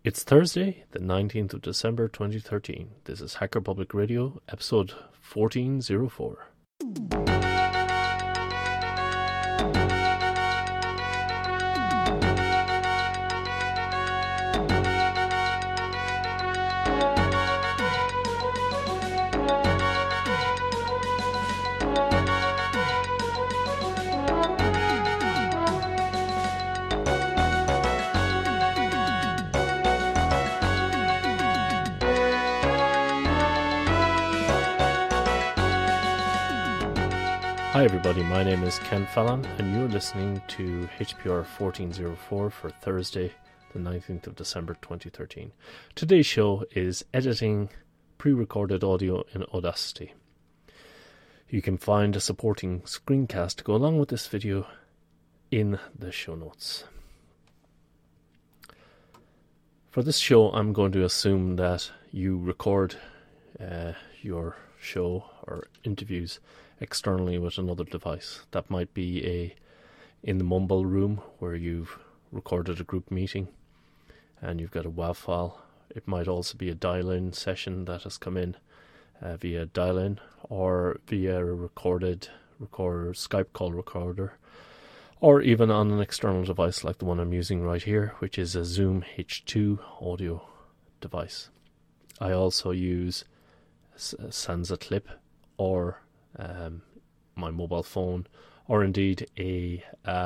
It's Thursday, the 19th of December 2013. This is Hacker Public Radio, episode 1404. Hi everybody, my name is Ken Fallon and you're listening to HPR 1404 for Thursday, the 19th of December 2013. Today's show is editing pre-recorded audio in Audacity. You can find a supporting screencast to go along with this video in the show notes. For this show, I'm going to assume that you record your show or interviews externally with another device. That might be in the Mumble room where you've recorded a group meeting and you've got a WAV file. It might also be a dial-in session that has come in via dial-in or via a recorded Skype call recorder, or even on an external device like the one I'm using right here, which is a Zoom H2 audio device. I also use Sansa Clip or my mobile phone, or indeed the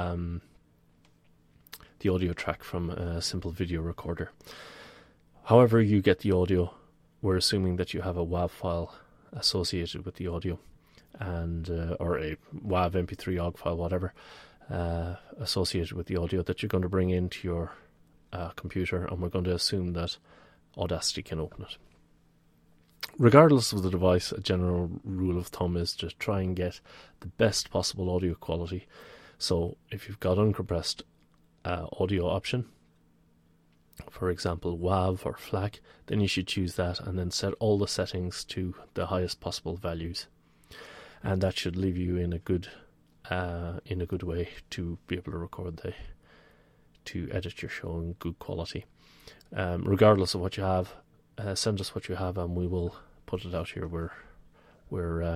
audio track from a simple video recorder. However you get the audio, we're assuming that you have a WAV file associated with the audio, and or a WAV MP3 OGG file, whatever, associated with the audio that you're going to bring into your computer, and we're going to assume that Audacity can open it. Regardless of the device, a general rule of thumb is to try and get the best possible audio quality. So if you've got uncompressed audio option, for example WAV or FLAC, then you should choose that and then set all the settings to the highest possible values. And that should leave you in a good way to be able to record to edit your show in good quality. Regardless of what you have, send us what you have and we will put it out here. We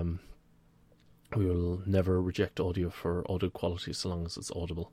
will never reject audio for audio quality so long as it's audible.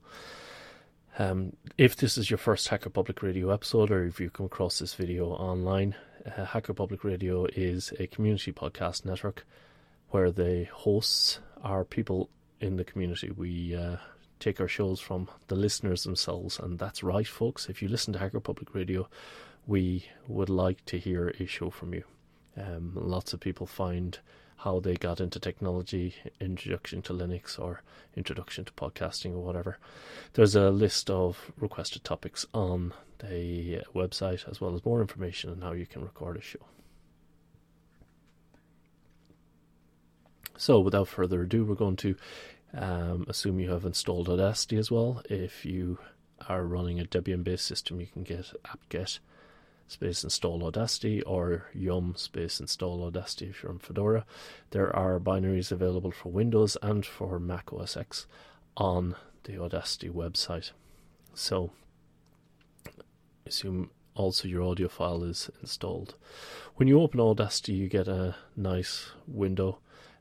If this is your first Hacker Public Radio episode, or if you come across this video online, Hacker Public Radio is a community podcast network where the hosts are people in the community. We take our shows from the listeners themselves, and that's right, folks. If you listen to Hacker Public Radio, we would like to hear a show from you. Lots of people find how they got into technology, introduction to Linux or introduction to podcasting or whatever. There's a list of requested topics on the website, as well as more information on how you can record a show. So without further ado, we're going to assume you have installed Audacity as well. If you are running a Debian-based system, you can get apt-get space install Audacity, or yum space install Audacity if you're on Fedora. There are binaries available for Windows and for Mac OS X on the Audacity website. So assume also your audio file is installed. When you open Audacity, you get a nice window,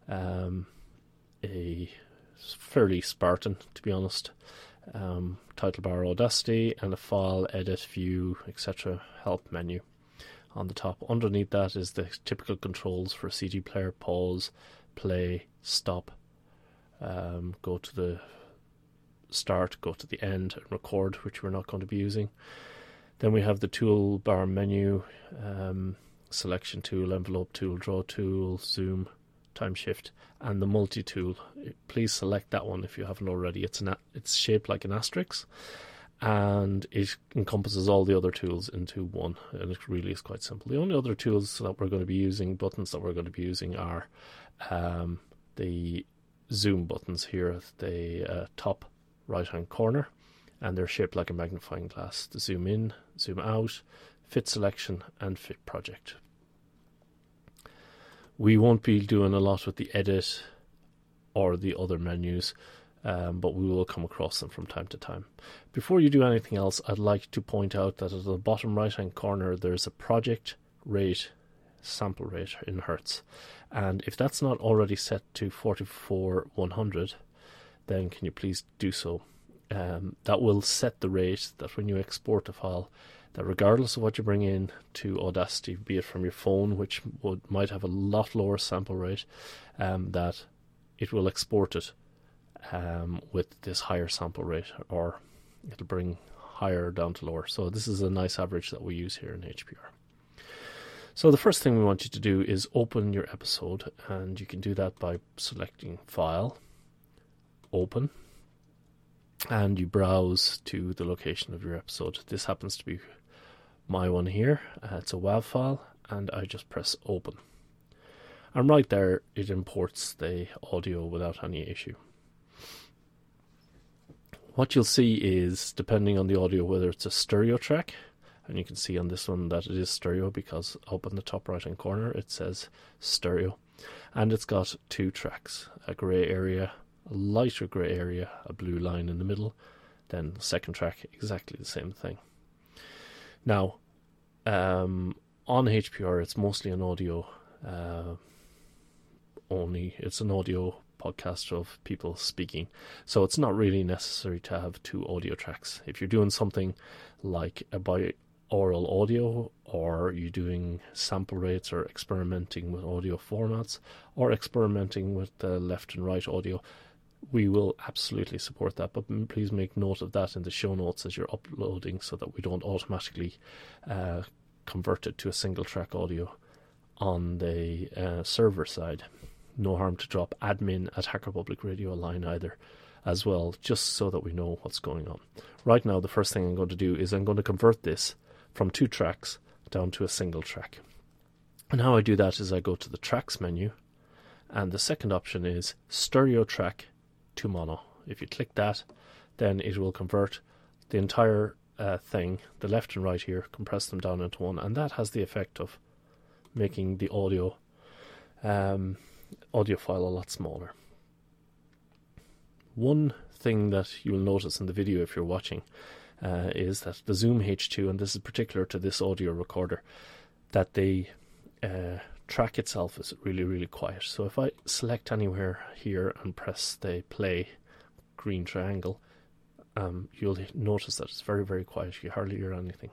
a fairly Spartan, to be honest. Title bar Audacity and a file, edit, view, etc. help menu on the top. Underneath that is the typical controls for CD player: pause, play, stop, go to the start, go to the end, and record, which we're not going to be using. Then we have the toolbar menu, selection tool, envelope tool, draw tool, zoom, time shift, and the multi-tool. Please select that one if you haven't already. It's shaped like an asterisk, and it encompasses all the other tools into one, and it really is quite simple. The only other tools that we're going to be using, buttons that we're going to be using, are the zoom buttons here at the top right hand corner, and they're shaped like a magnifying glass. The zoom in, zoom out, fit selection, and fit project. We won't be doing a lot with the edit or the other menus. but we will come across them from time to time. Before you do anything else, I'd like to point out that at the bottom right hand corner there's a project rate, sample rate in Hertz, and if that's not already set to 44100, then can you please do so. That will set the rate that when you export a file, that regardless of what you bring in to Audacity, be it from your phone, which might have a lot lower sample rate, that it will export it with this higher sample rate, or it'll bring higher down to lower. So this is a nice average that we use here in HPR. So the first thing we want you to do is open your episode, and you can do that by selecting File, Open, and you browse to the location of your episode. This happens to be my one here. It's a WAV file, and I just press Open. And right there, it imports the audio without any issue. What you'll see is, depending on the audio, whether it's a stereo track, and you can see on this one that it is stereo because up in the top right hand corner it says stereo, and it's got two tracks, a grey area, a lighter grey area, a blue line in the middle, then the second track, exactly the same thing. Now, on HPR it's mostly an audio only. It's an audio podcast of people speaking, so it's not really necessary to have two audio tracks. If you're doing something like a binaural audio, or you're doing sample rates, or experimenting with audio formats, or experimenting with the left and right audio, we will absolutely support that, but please make note of that in the show notes as you're uploading, so that we don't automatically convert it to a single track audio on the server side. No harm to drop admin at Hacker Public Radio line either as well, just so that we know what's going on. Right now, the first thing I'm going to do is I'm going to convert this from two tracks down to a single track. And how I do that is I go to the tracks menu, and the second option is stereo track to mono. If you click that, then it will convert the entire thing, the left and right here, compress them down into one, and that has the effect of making the audio file a lot smaller. One thing that you'll notice in the video if you're watching is that the Zoom H2, and this is particular to this audio recorder, that the track itself is really, really quiet. So if I select anywhere here and press the play green triangle, you'll notice that it's very, very quiet. You hardly hear anything.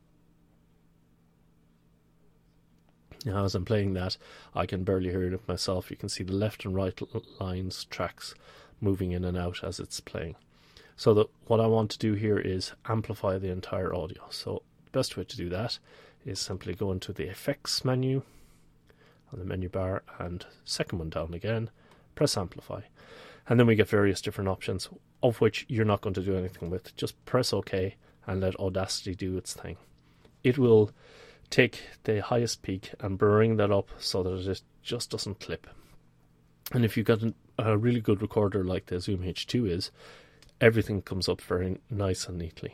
Now, as I'm playing that, I can barely hear it myself. You can see the left and right lines, tracks moving in and out as it's playing. So what I want to do here is amplify the entire audio. So the best way to do that is simply go into the effects menu on the menu bar, and second one down again, press amplify. And then we get various different options, of which you're not going to do anything with. Just press OK and let Audacity do its thing. It will take the highest peak and bring that up so that it just doesn't clip. And if you've got a really good recorder like the Zoom H2 is, everything comes up very nice and neatly.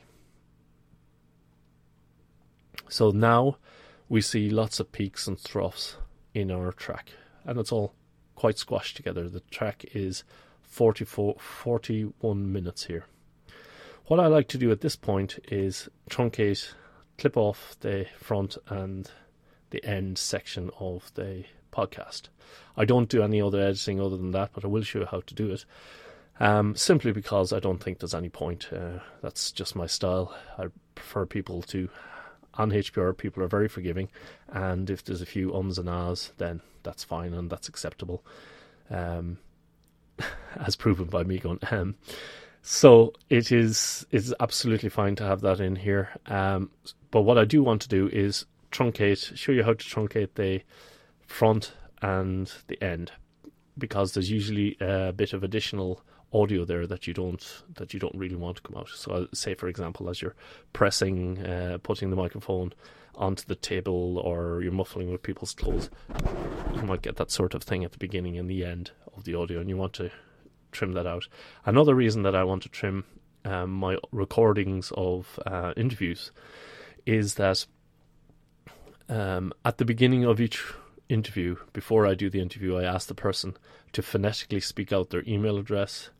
So now we see lots of peaks and troughs in our track, and it's all quite squashed together. The track is 41 minutes here. What I like to do at this point is truncate, clip off the front and the end section of the podcast. I don't do any other editing other than that, but I will show you how to do it. Simply because I don't think there's any point. That's just my style. I prefer people to, on HPR, people are very forgiving, and if there's a few ums and ahs, then that's fine and that's acceptable, as proven by me going So it's absolutely fine to have that in here. But what I do want to do is truncate, show you how to truncate the front and the end, because there's usually a bit of additional audio there that you don't really want to come out. So I'll say, for example, as you're pressing, putting the microphone onto the table, or you're muffling with people's clothes, you might get that sort of thing at the beginning and the end of the audio, and you want to trim that out. Another reason that I want to trim my recordings of interviews is that at the beginning of each interview, before I do the interview, I ask the person to phonetically speak out their email address,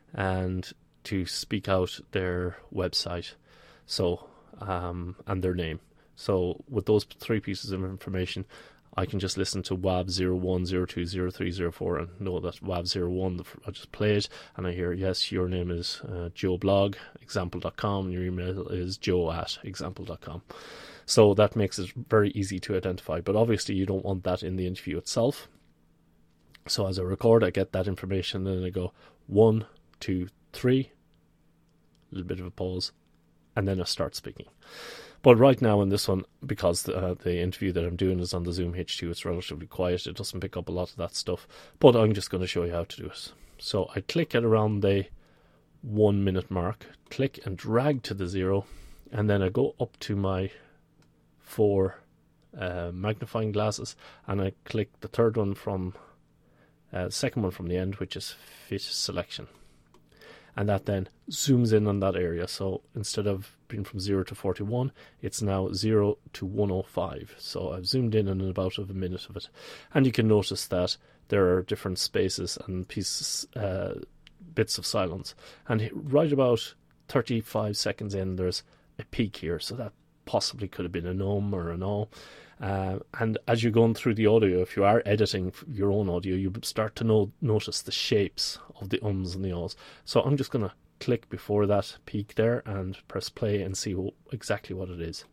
and to speak out their website, so and their name. So with those 3 pieces of information, I can just listen to WAV01, 02, 03, 04 and know that WAV01, I just play it and I hear, yes, your name is joeblog, example.com, and your email is joe@example.com. So that makes it very easy to identify. But obviously you don't want that in the interview itself. So as I record, I get that information, and then I go 1, 2, 3, a little bit of a pause, and then I start speaking. But right now in this one, because the interview that I'm doing is on the Zoom H2, it's relatively quiet. It doesn't pick up a lot of that stuff. But I'm just going to show you how to do it. So I click at around the 1 minute mark, click and drag to the 0, and then I go up to my 4 magnifying glasses, and I click the third one from, second one from the end, which is fit selection. And that then zooms in on that area. So instead of being from 0 to 41, it's now 0 to 105. So I've zoomed in about a minute of it. And you can notice that there are different spaces and pieces, bits of silence. And right about 35 seconds in, there's a peak here. So that possibly could have been an or an o. And as you're going through the audio, if you are editing your own audio, you start to notice the shapes of the ums and the ahs. So I'm just going to click before that peak there and press play and see exactly what it is.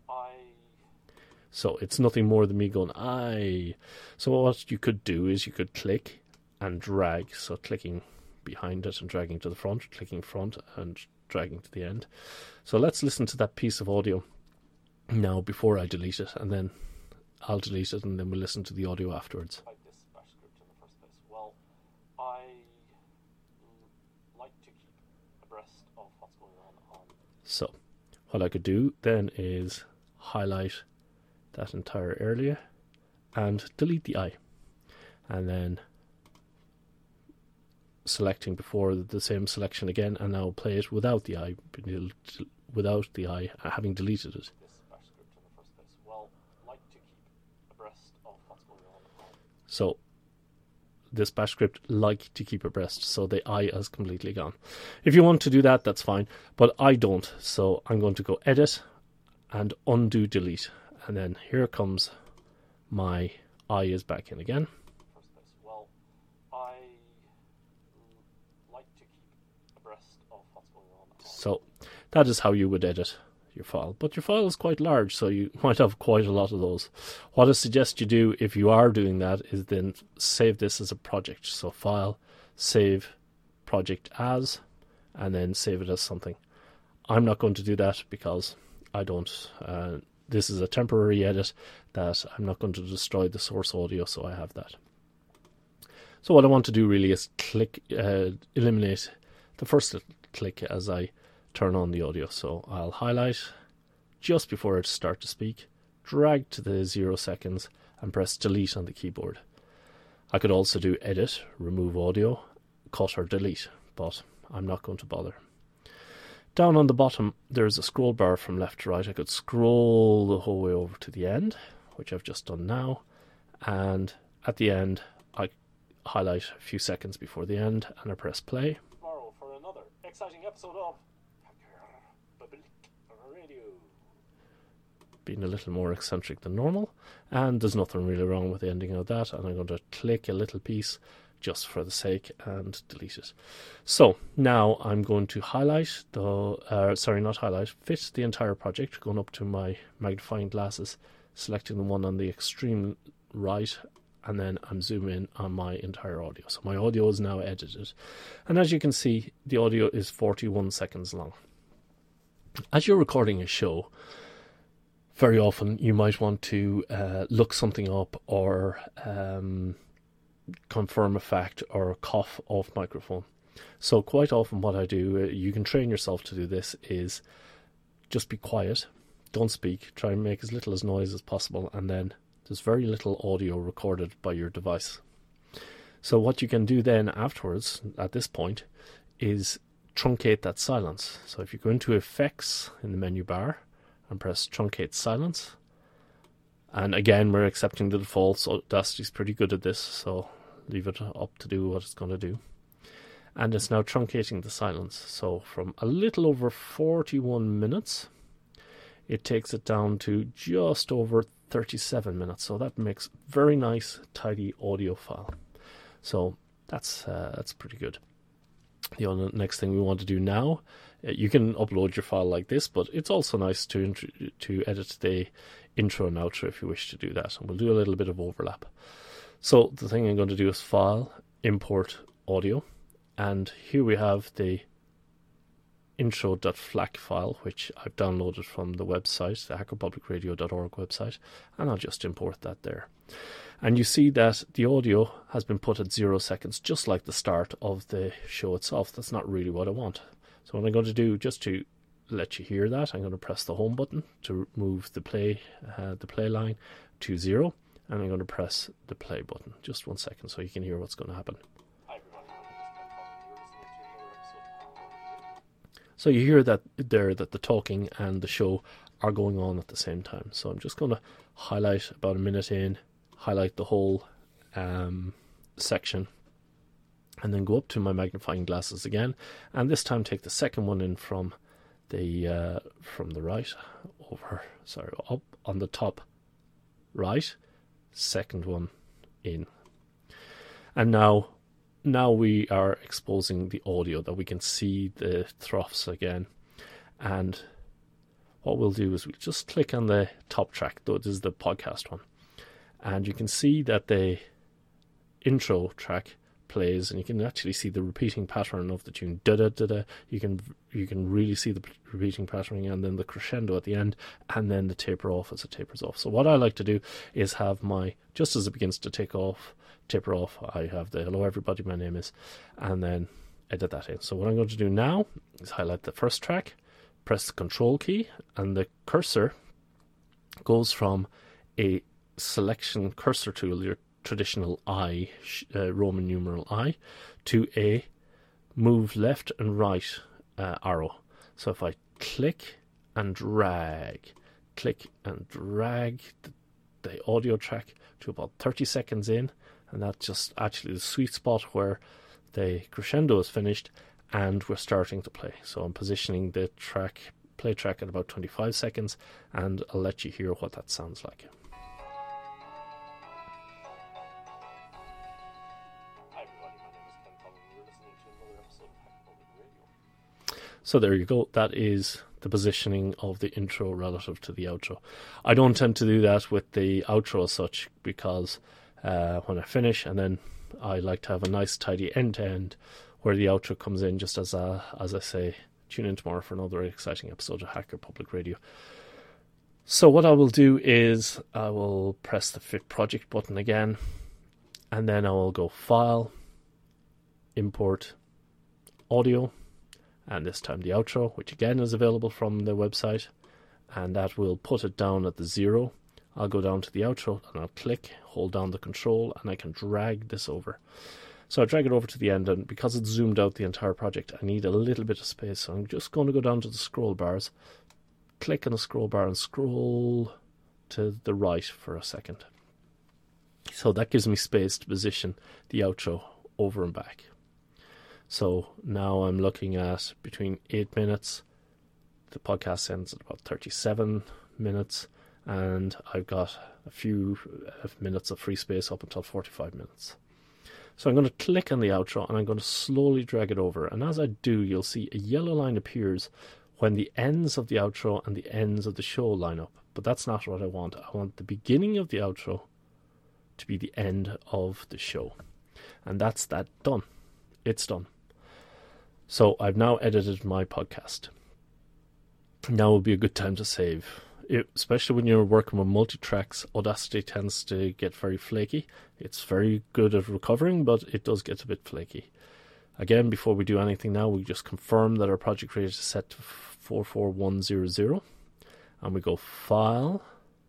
So it's nothing more than me going, I. So what you could do is you could click and drag. So clicking behind it and dragging to the front, clicking front and dragging to the end. So let's listen to that piece of audio now before I delete it, and then I'll delete it, and then we'll listen to the audio afterwards. This bash script in the first place. Well, I like to keep abreast of what's going on. So what I could do then is highlight that entire area and delete the I, and then selecting before the same selection again, and now play it without the I, having deleted it. So this bash script like to keep abreast, so the I is completely gone. If you want to do that, that's fine, but I don't. So I'm going to go edit and undo delete, and then here comes my I is back in again. Well, I like to keep abreast of what's going on. So that is how you would edit your file, but your file is quite large, so you might have quite a lot of those. What I suggest you do if you are doing that is then save this as a project. So file, save, project as, and then save it as something. I'm not going to do that because I don't. This is a temporary edit that I'm not going to destroy the source audio, so I have that. So what I want to do really is click, eliminate the first little click as I turn on the audio. So I'll highlight just before I start to speak, drag to the 0 seconds and press delete on the keyboard. I could also do edit, remove audio, cut or delete, but I'm not going to bother. Down on the bottom there's a scroll bar from left to right. I could scroll the whole way over to the end, which I've just done now, and at the end I highlight a few seconds before the end and I press play. Tomorrow for another exciting episode of Radio. Being a little more eccentric than normal, and there's nothing really wrong with the ending of that, and I'm going to click a little piece just for the sake and delete it. So now I'm going to highlight fit the entire project, going up to my magnifying glasses, selecting the one on the extreme right, and then I'm zooming in on my entire audio. So my audio is now edited, and as you can see, the audio is 41 seconds long. As you're recording a show, very often you might want to look something up or confirm a fact or cough off microphone. So quite often what I do, you can train yourself to do this, is just be quiet, don't speak, try and make as little as noise as possible, and then there's very little audio recorded by your device. So what you can do then afterwards, at this point, is truncate that silence. So if you go into effects in the menu bar and press truncate silence, and again we're accepting the defaults, Audacity's pretty good at this, so leave it up to do what it's going to do. and it's now truncating the silence. So from a little over 41 minutes, it takes it down to just over 37 minutes. So that makes very nice, tidy audio file. So that's pretty good. The next thing we want to do now, you can upload your file like this, but it's also nice to edit the intro and outro if you wish to do that. And we'll do a little bit of overlap. So the thing I'm going to do is File, Import Audio. And here we have the intro.flac file, which I've downloaded from the website, the hackerpublicradio.org website, and I'll just import that there. And you see that the audio has been put at 0 seconds, just like the start of the show itself. That's not really what I want. So what I'm going to do, just to let you hear that, I'm going to press the home button to move the play line to 0, and I'm going to press the play button. Just 1 second so you can hear what's going to happen. So you hear that there that the talking and the show are going on at the same time. So I'm just going to highlight about a minute in, highlight the whole section, and then go up to my magnifying glasses again, and this time take the second one in from the right up on the top right, second one in, and now we are exposing the audio, that we can see the troughs again. And what we'll do is we'll just click on the top track, though this is the podcast one, and you can see that the intro track plays, and you can actually see the repeating pattern of the tune. Da da da da. You can really see the repeating pattern, and then the crescendo at the end, and then the taper off as it tapers off. So what I like to do is have just as it begins to taper off, I have the hello everybody, my name is, and then edit that in. So what I'm going to do now is highlight the first track, press the control key, and the cursor goes from a selection cursor tool, your traditional I, Roman numeral I, to a move left and right arrow. So if I click and drag the audio track to about 30 seconds in, and that's just actually the sweet spot where the crescendo is finished and we're starting to play. So I'm positioning the play track at about 25 seconds, and I'll let you hear what that sounds like. So there you go. That is the positioning of the intro relative to the outro. I don't tend to do that with the outro as such, because when I finish, and then I like to have a nice tidy end-to-end where the outro comes in, just as I say, tune in tomorrow for another exciting episode of Hacker Public Radio. So what I will do is I will press the Fit Project button again, and then I will go File, Import, Audio, and this time the outro, which again is available from the website, and that will put it down at the 0. I'll go down to the outro and I'll click, hold down the control, and I can drag this over. So I drag it over to the end, and because it's zoomed out the entire project, I need a little bit of space. So I'm just going to go down to the scroll bars, click on the scroll bar and scroll to the right for a second. So that gives me space to position the outro over and back. So now I'm looking at between 8 minutes. The podcast ends at about 37 minutes, and I've got a few minutes of free space up until 45 minutes. So I'm going to click on the outro, and I'm going to slowly drag it over. And as I do, you'll see a yellow line appears when the ends of the outro and the ends of the show line up. But that's not what I want. I want the beginning of the outro to be the end of the show. And that's that done. It's done. So I've now edited my podcast. Now would be a good time to save. Especially when you're working with multi-tracks, Audacity tends to get very flaky. It's very good at recovering, but it does get a bit flaky. Again, before we do anything now, we just confirm that our project rate is set to 44100. And we go File,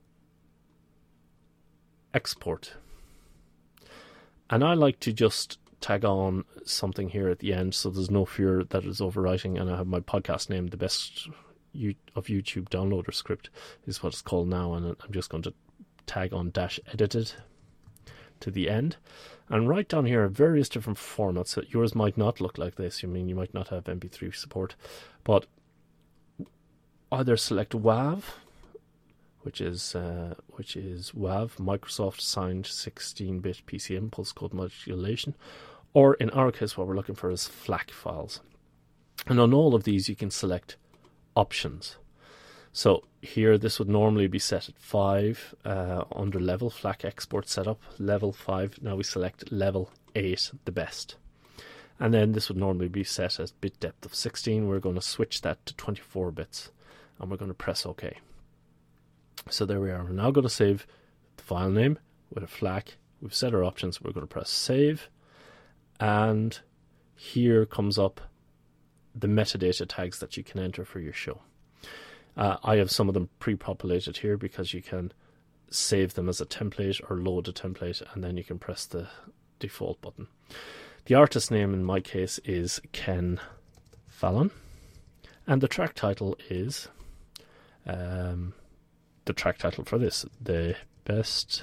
Export. And I like to just tag on something here at the end so there's no fear that it's overwriting, and I have my podcast name, The Best of YouTube Downloader Script is what it's called now, and I'm just going to tag on -edited to the end. And right down here are various different formats. So yours might not look like this. You might not have MP3 support, but either select WAV, which is WAV, Microsoft signed 16-bit PC impulse code modulation, or in our case, what we're looking for is FLAC files. And on all of these, you can select options. So here, this would normally be set at 5 under level, FLAC export setup, level 5. Now we select level 8, the best. And then this would normally be set as bit depth of 16. We're going to switch that to 24 bits, and we're going to press OK. So there we are. We're now going to save the file name with a FLAC. We've set our options. We're going to press save. And here comes up the metadata tags that you can enter for your show. I have some of them pre-populated here because you can save them as a template or load a template, and then you can press the default button. The artist name in my case is Ken Fallon, and the track title is the track title for this, the best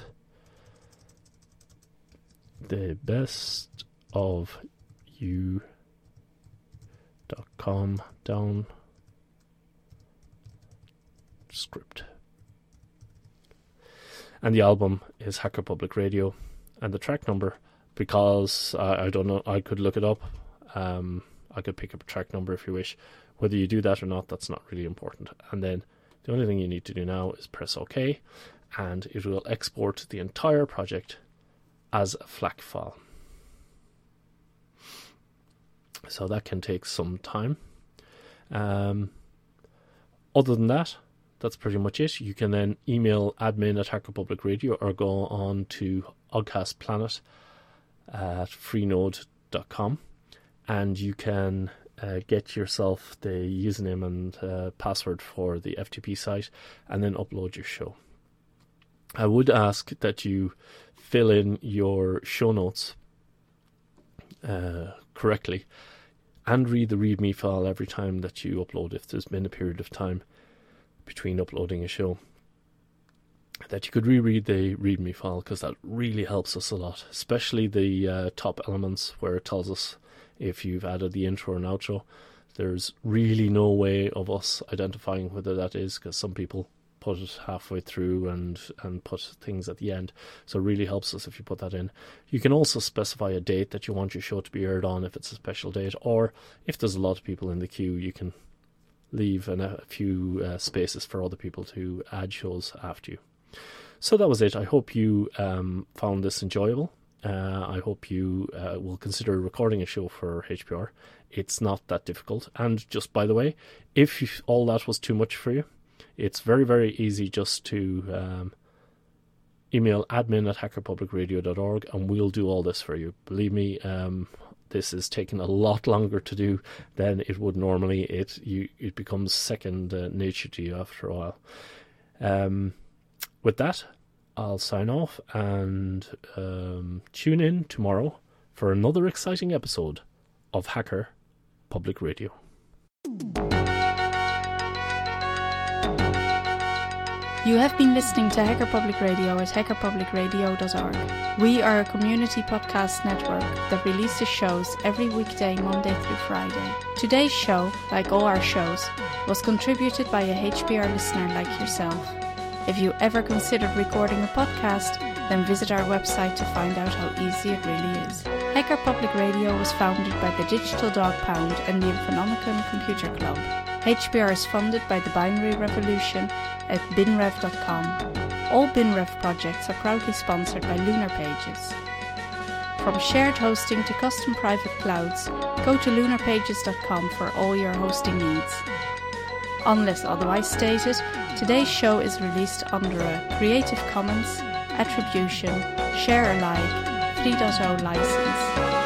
of you.com down script. And the album is Hacker Public Radio, and the track number, because I don't know, I could look it up. I could pick up a track number if you wish. Whether you do that or not, that's not really important. And then the only thing you need to do now is press OK, and it will export the entire project as a FLAC file. So that can take some time. Other than that, that's pretty much it. You can then email admin at Hacker Public Radio or go on to Oddcast Planet at freenode.com, and you can get yourself the username and password for the FTP site and then upload your show. I would ask that you fill in your show notes correctly and read the README file every time that you upload, if there's been a period of time between uploading a show, that you could reread the README file, because that really helps us a lot, especially the top elements where it tells us if you've added the intro and outro. There's really no way of us identifying whether that is, because some people put it halfway through and put things at the end. So it really helps us if you put that in. You can also specify a date that you want your show to be aired on if it's a special date, or if there's a lot of people in the queue, you can leave a few spaces for other people to add shows after you. So that was it. I hope you found this enjoyable. I hope you will consider recording a show for HPR. It's not that difficult. And just by the way, if all that was too much for you, it's very, very easy just to email admin at hackerpublicradio.org, and we'll do all this for you. Believe me, this is taking a lot longer to do than it would normally. It becomes second nature to you after a while. With that, I'll sign off and tune in tomorrow for another exciting episode of Hacker Public Radio. You have been listening to Hacker Public Radio at hackerpublicradio.org. We are a community podcast network that releases shows every weekday, Monday through Friday. Today's show, like all our shows, was contributed by a HPR listener like yourself. If you ever considered recording a podcast, then visit our website to find out how easy it really is. Hacker Public Radio was founded by the Digital Dog Pound and the Infonomicon Computer Club. HPR is funded by the Binary Revolution at binrev.com. All BinRev projects are proudly sponsored by Lunar Pages. From shared hosting to custom private clouds, go to lunarpages.com for all your hosting needs. Unless otherwise stated, today's show is released under a Creative Commons Attribution Share Alike 3.0 license.